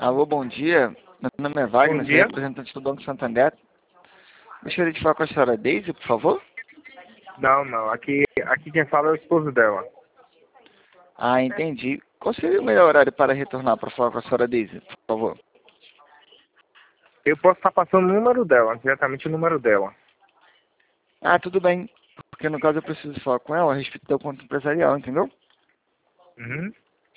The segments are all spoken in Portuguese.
Alô, bom dia. Meu nome é Bom Wagner, sou dia. representante do Banco Santander. Gostaria de falar com a senhora Deise, por favor. Não. Aqui quem fala é o esposo dela. Ah, entendi. Qual seria o melhor horário para retornar para falar com a senhora Deise, por favor? Eu posso estar passando o número dela, diretamente o número dela. Ah, tudo bem. Porque no caso eu preciso falar com ela a respeito da conta empresarial, entendeu? Uhum.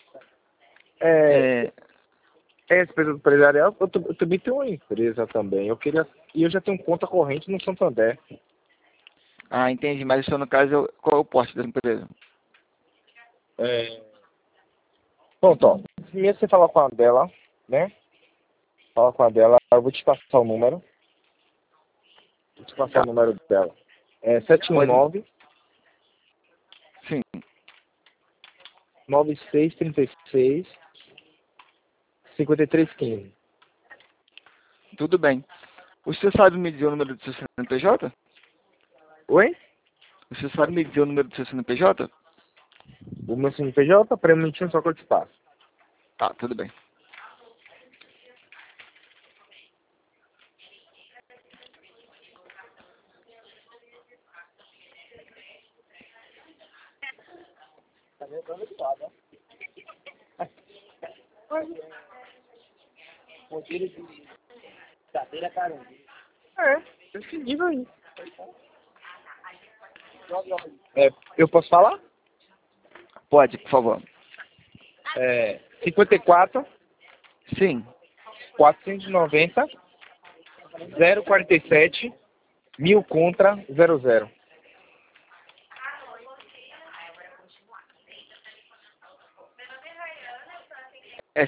É, É... esse período empresarial, eu também tenho uma empresa também. E eu já tenho conta corrente no Santander. Ah, entendi. Mas isso no caso, qual é o porte da empresa? É, pronto, ó. Primeiro você fala com a dela, né? Fala com a dela, eu vou te passar o número. Vou te passar Tá. o número dela. É Pode... 719 Sim. 9636 5315. Tudo bem. Você sabe me dizer o número do seu CNPJ? Oi? Você sabe me dizer o número do seu CNPJ? O meu CNPJ, para um minutinho só que eu te passo. Tá, tudo bem. Esse nível aí. Eu posso falar? Pode, por favor. 54 Sim. 490 047 1000 contra 00. É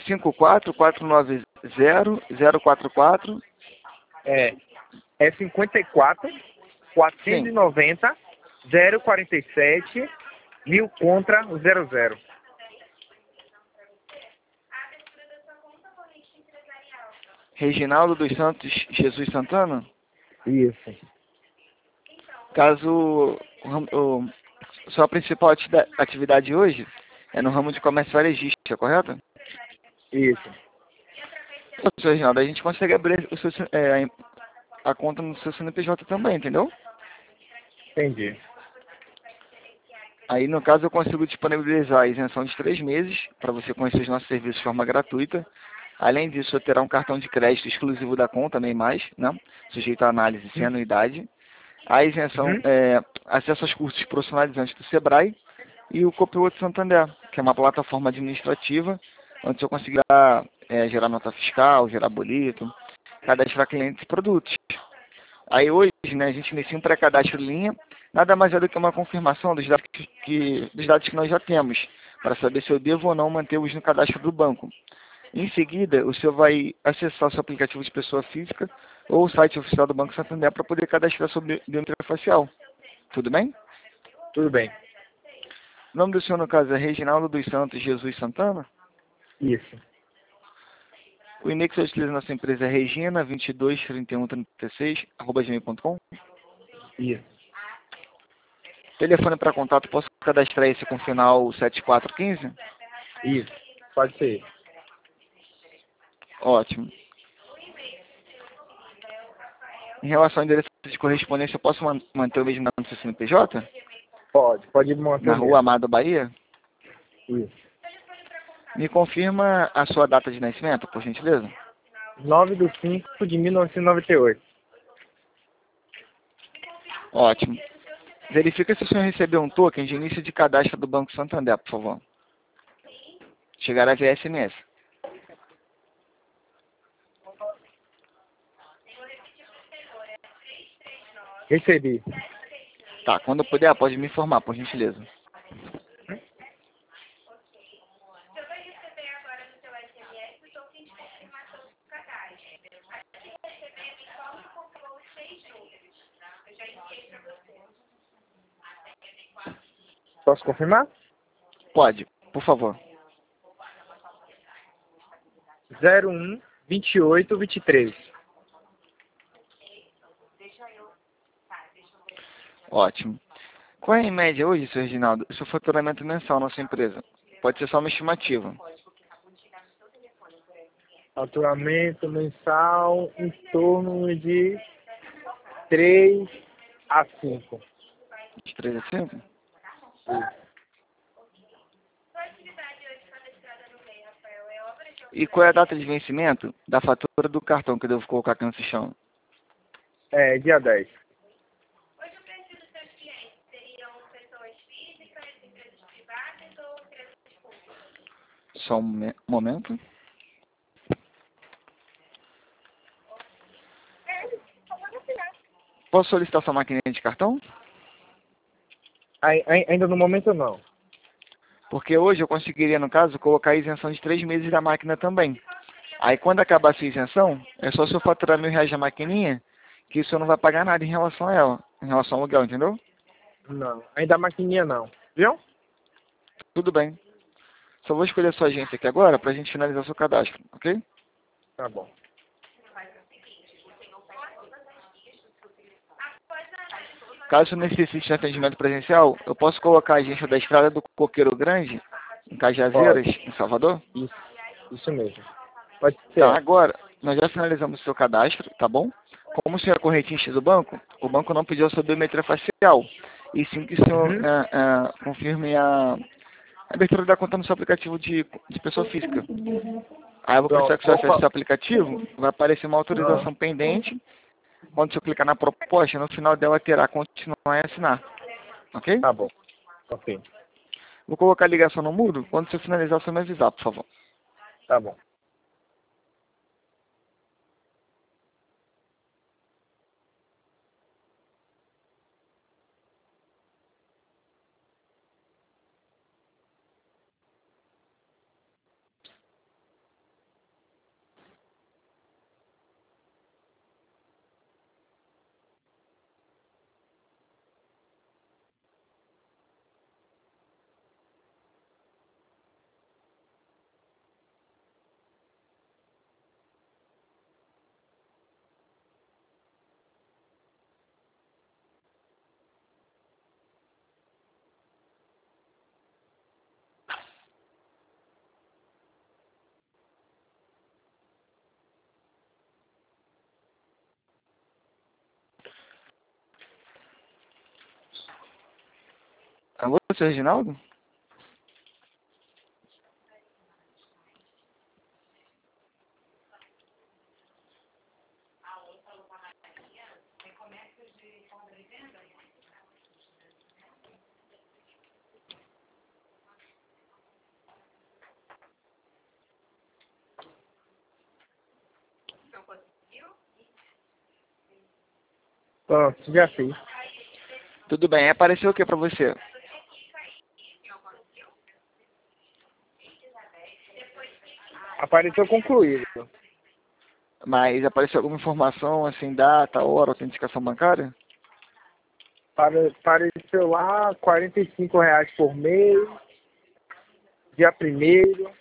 54490-044. É, é 54 Sim. 490 047 1000 contra 00. Reginaldo dos Santos Jesus Santana. Isso. Caso sua principal atividade hoje é no ramo de comércio varejista, correto? Isso. Ô, senhor Reginaldo, a gente consegue abrir a conta no seu CNPJ também, entendeu? Entendi. Aí, no caso, eu consigo disponibilizar a isenção de 3 meses para você conhecer os nossos serviços de forma gratuita. Além disso, você terá um cartão de crédito exclusivo da conta, nem mais, né? Sujeito à análise sem anuidade. A isenção Uhum. é acesso aos cursos profissionalizantes do Sebrae e o Copilot Santander, que é uma plataforma administrativa onde você conseguirá gerar nota fiscal, gerar boleto, cadastrar clientes e produtos. Aí hoje, né, a gente inicia um pré-cadastro em linha, nada mais é do que uma confirmação dos dados que nós já temos, para saber se eu devo ou não mantê-los no cadastro do banco. Em seguida, o senhor vai acessar o seu aplicativo de pessoa física ou o site oficial do Banco Santander para poder cadastrar sua biometria facial. Tudo bem? Tudo bem. O nome do senhor, no caso, é Reginaldo dos Santos Jesus Santana. Isso. O e-mail que você utiliza na sua empresa é regina223136@gmail.com. Isso. Telefone para contato, posso cadastrar esse com final 7415? Isso. Pode ser. Ótimo. Em relação ao endereço de correspondência, eu posso manter o mesmo no seu CNPJ? Pode manter Na o rua mesmo. Amado Bahia? Isso. Me confirma a sua data de nascimento, por gentileza? 9/5/1998. Ótimo. Verifica se o senhor recebeu um token de início de cadastro do Banco Santander, por favor. Chegará via SMS. Recebi. Tá, quando puder, pode me informar, por gentileza. Posso confirmar? Pode, por favor. 01/28/23. Ótimo. Qual é em média hoje, senhor Reginaldo, o seu faturamento mensal na sua empresa? Pode ser só uma estimativa. Faturamento mensal em torno de 3 a 5. De 3 a 5? E qual é a data de vencimento da fatura do cartão que eu devo colocar aqui no sistema? Dia 10. Só um momento. Posso solicitar sua maquininha de cartão? Ainda no momento não. Porque hoje eu conseguiria, no caso, colocar a isenção de 3 meses da máquina também. Aí quando acabar a sua isenção, é só se eu faturar R$1.000 da maquininha, que isso eu não vai pagar nada em relação a ela, em relação ao aluguel, entendeu? Não, ainda a maquininha não. Viu? Tudo bem. Só vou escolher a sua agência aqui agora pra gente finalizar seu cadastro, ok? Tá bom. Caso necessite de atendimento presencial, eu posso colocar a agência da Estrada do Coqueiro Grande, em Cajazeiras, em Salvador? Isso mesmo. Pode ser. Tá, agora, nós já finalizamos o seu cadastro, tá bom? Como o senhor é correntista do banco, o banco não pediu a sua biometria facial. E sim que o senhor confirme a abertura da conta no seu aplicativo de pessoa física. Aí eu vou precisar que o senhor acesse esse aplicativo, vai aparecer uma autorização pendente. Quando você clicar na proposta, no final dela terá continuar e assinar. Ok? Tá bom. Ok. Vou colocar a ligação no mudo. Quando você finalizar, você me avisar, por favor. Tá bom. Alô, seu Reginaldo? Pronto, já fiz. Tudo bem. Apareceu o que pra você? Apareceu concluído. Mas apareceu alguma informação, assim, data, hora, autenticação bancária? Apareceu lá R$45 por mês. Dia 1º.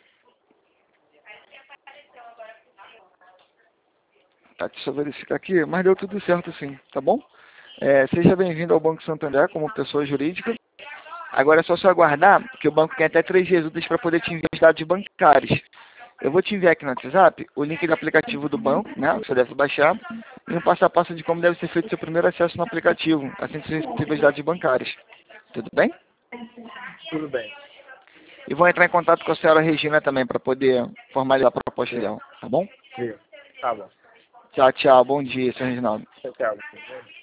Tá, deixa eu verificar aqui. Mas deu tudo certo sim, tá bom? Seja bem-vindo ao Banco Santander como pessoa jurídica. Agora é só você aguardar, que o banco tem até 3 dias úteis para poder te enviar os dados bancários. Eu vou te enviar aqui no WhatsApp o link do aplicativo do banco, né? Você deve baixar, e um passo a passo de como deve ser feito seu primeiro acesso no aplicativo, assim que você receber os dados bancários. Tudo bem? Tudo bem. E vou entrar em contato com a senhora Regina também para poder formalizar a proposta dela, tá bom? Viu? Tá bom. Tchau, tchau. Bom dia, senhor Reginaldo. Tchau, tchau.